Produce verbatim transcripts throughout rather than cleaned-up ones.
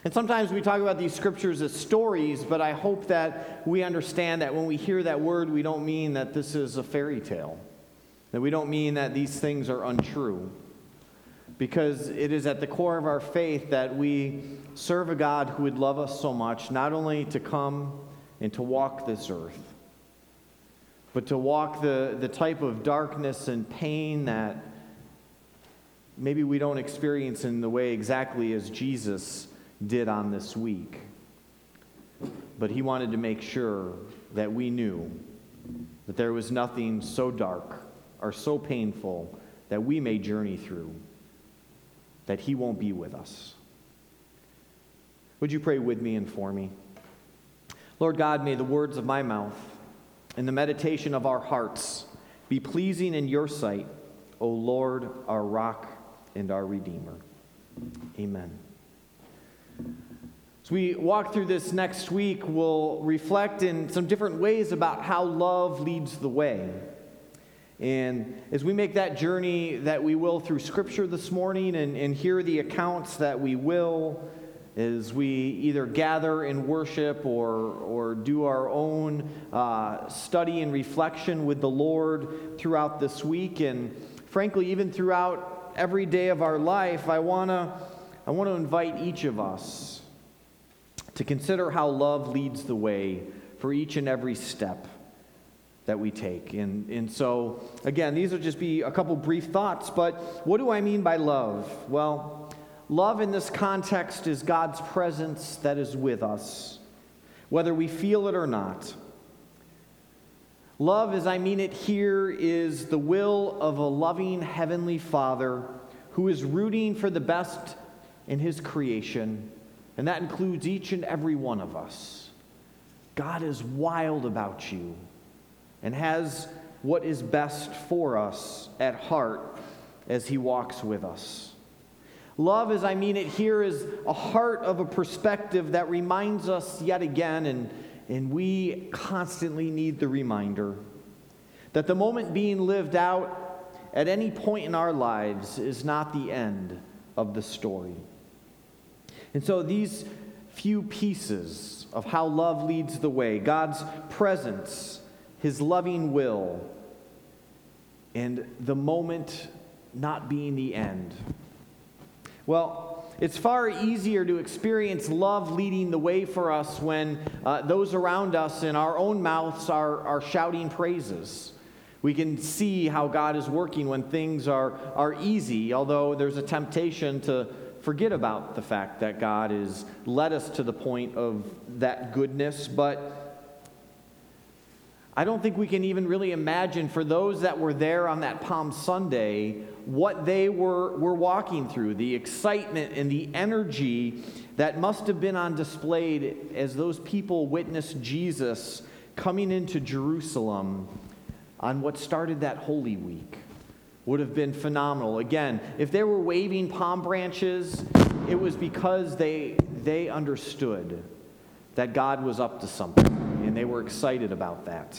And sometimes we talk about these scriptures as stories, but I hope that we understand that when we hear that word, we don't mean that this is a fairy tale, that we don't mean that these things are untrue, because it is at the core of our faith that we serve a God who would love us so much, not only to come and to walk this earth, but to walk the, the type of darkness and pain that maybe we don't experience in the way exactly as Jesus did on this week. But he wanted to make sure that we knew that there was nothing so dark or so painful that we may journey through, that he won't be with us. Would you pray with me and for me? Lord God, may the words of my mouth and the meditation of our hearts be pleasing in your sight, O Lord, our rock and our Redeemer. Amen. As we walk through this next week, we'll reflect in some different ways about how love leads the way. And as we make that journey that we will through Scripture this morning and, and hear the accounts that we will, as we either gather in worship or, or do our own uh, study and reflection with the Lord throughout this week, and frankly, even throughout every day of our life, I want to I want to invite each of us to consider how love leads the way for each and every step that we take. And, and so, again, these will just be a couple brief thoughts, but what do I mean by love? Well, love in this context is God's presence that is with us, whether we feel it or not. Love, as I mean it here, is the will of a loving Heavenly Father who is rooting for the best in his creation, and that includes each and every one of us. God is wild about you and has what is best for us at heart as he walks with us. Love, as I mean it here, is a heart of a perspective that reminds us yet again, and, and we constantly need the reminder, that the moment being lived out at any point in our lives is not the end of the story. And so these few pieces of how love leads the way, God's presence, his loving will, and the moment not being the end. Well, it's far easier to experience love leading the way for us when uh, those around us in our own mouths are, are shouting praises. We can see how God is working when things are, are easy, although there's a temptation to forget about the fact that God has led us to the point of that goodness. But I don't think we can even really imagine, for those that were there on that Palm Sunday, what they were, were walking through, the excitement and the energy that must have been on display as those people witnessed Jesus coming into Jerusalem on what started that Holy Week. Would have been phenomenal. Again, if they were waving palm branches, it was because they they understood that God was up to something, and they were excited about that.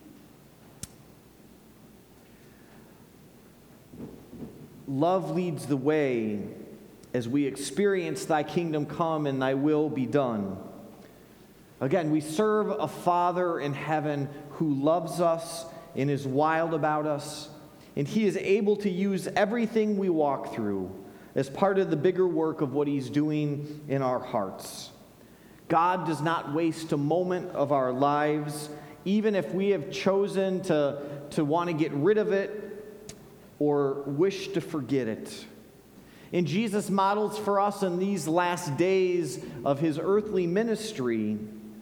Love leads the way as we experience thy kingdom come and thy will be done. Again, we serve a Father in heaven who loves us and is wild about us. And he is able to use everything we walk through as part of the bigger work of what he's doing in our hearts. God does not waste a moment of our lives, even if we have chosen to, to want to get rid of it or wish to forget it. And Jesus models for us in these last days of his earthly ministry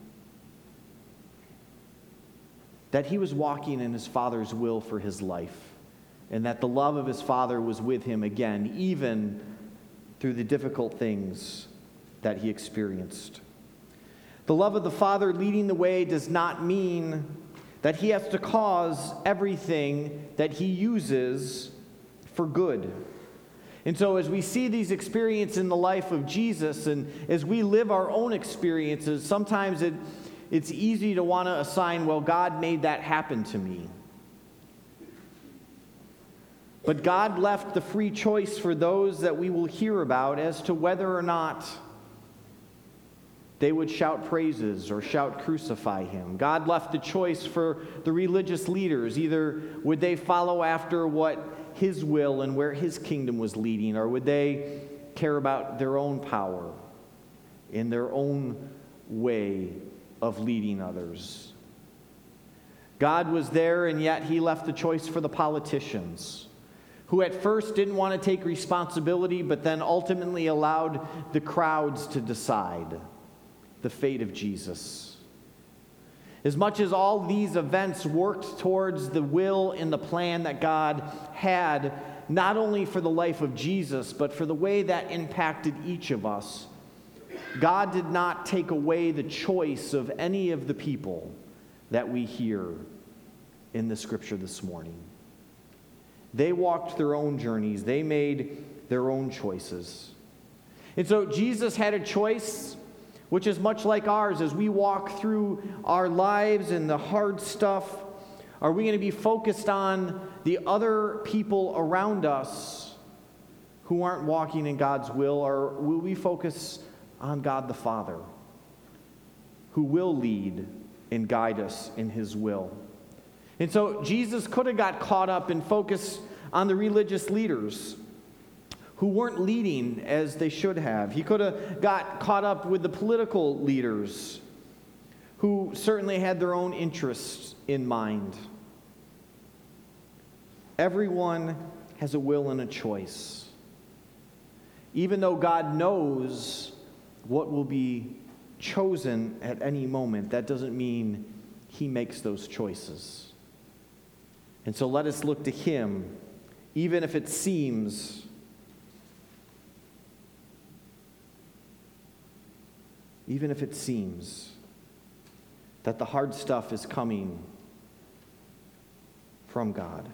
that he was walking in his Father's will for his life, and that the love of his Father was with him again, even through the difficult things that he experienced. The love of the Father leading the way does not mean that he has to cause everything that he uses for good. And so as we see these experiences in the life of Jesus, and as we live our own experiences, sometimes it, it's easy to want to assign, well, God made that happen to me. But God left the free choice for those that we will hear about as to whether or not they would shout praises or shout crucify him. God left the choice for the religious leaders. Either would they follow after what his will and where his kingdom was leading, or would they care about their own power in their own way of leading others. God was there, and yet he left the choice for the politicians, who at first didn't want to take responsibility, but then ultimately allowed the crowds to decide the fate of Jesus. As much as all these events worked towards the will and the plan that God had, not only for the life of Jesus, but for the way that impacted each of us, God did not take away the choice of any of the people that we hear in the scripture this morning. They walked their own journeys. They made their own choices. And so Jesus had a choice which is much like ours as we walk through our lives and the hard stuff. Are we going to be focused on the other people around us who aren't walking in God's will, or will we focus on God the Father, who will lead and guide us in his will? And so Jesus could have got caught up and focused on the religious leaders who weren't leading as they should have. He could have got caught up with the political leaders who certainly had their own interests in mind. Everyone has a will and a choice. Even though God knows what will be chosen at any moment, that doesn't mean he makes those choices. And so let us look to him, even if it seems even if it seems that the hard stuff is coming from God.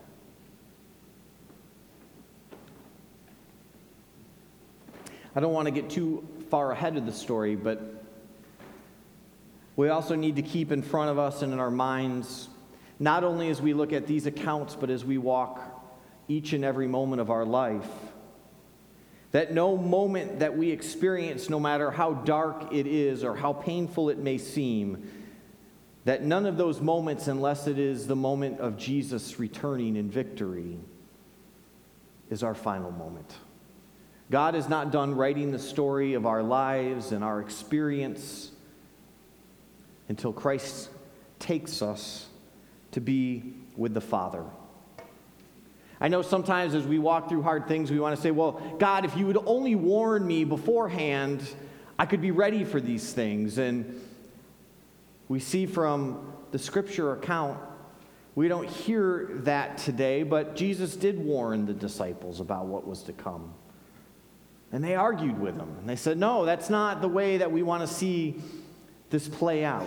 I don't want to get too far ahead of the story, but we also need to keep in front of us and in our minds, not only as we look at these accounts, but as we walk each and every moment of our life, that no moment that we experience, no matter how dark it is or how painful it may seem, that none of those moments, unless it is the moment of Jesus returning in victory, is our final moment. God is not done writing the story of our lives and our experience until Christ takes us to be with the Father. I know sometimes as we walk through hard things, we want to say, well, God, if you would only warn me beforehand, I could be ready for these things. And we see from the scripture account, we don't hear that today, but Jesus did warn the disciples about what was to come. And they argued with him. And they said, no, that's not the way that we want to see this play out.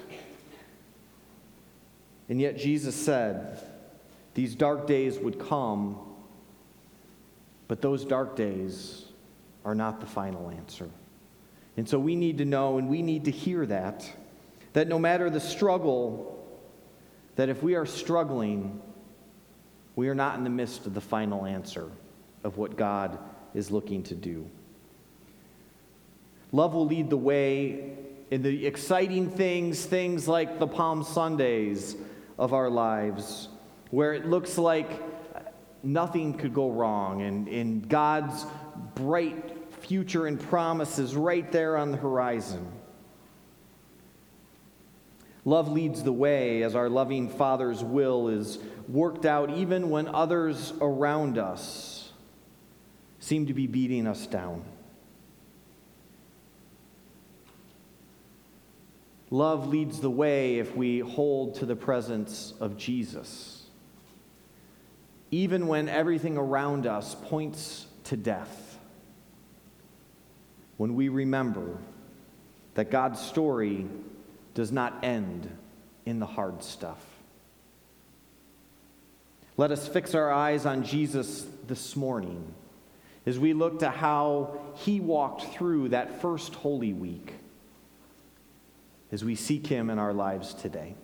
And yet Jesus said, these dark days would come, but those dark days are not the final answer. And so we need to know, and we need to hear that, that no matter the struggle, that if we are struggling, we are not in the midst of the final answer of what God is looking to do. Love will lead the way in the exciting things, things like the Palm Sundays of our lives, where it looks like nothing could go wrong, and, and God's bright future and promises right there on the horizon. Love leads the way as our loving Father's will is worked out even when others around us seem to be beating us down. Love leads the way if we hold to the presence of Jesus, even when everything around us points to death. When we remember that God's story does not end in the hard stuff. Let us fix our eyes on Jesus this morning as we look to how he walked through that first Holy Week, as we seek him in our lives today.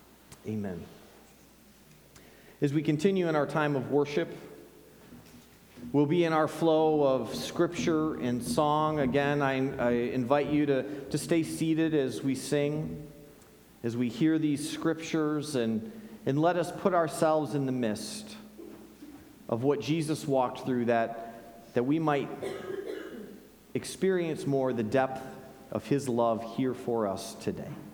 Amen. As we continue in our time of worship, We'll be in our flow of scripture and song. Again, I, I invite you to, to stay seated as we sing, as we hear these scriptures, and, and let us put ourselves in the midst of what Jesus walked through, that, that we might experience more the depth of his love here for us today.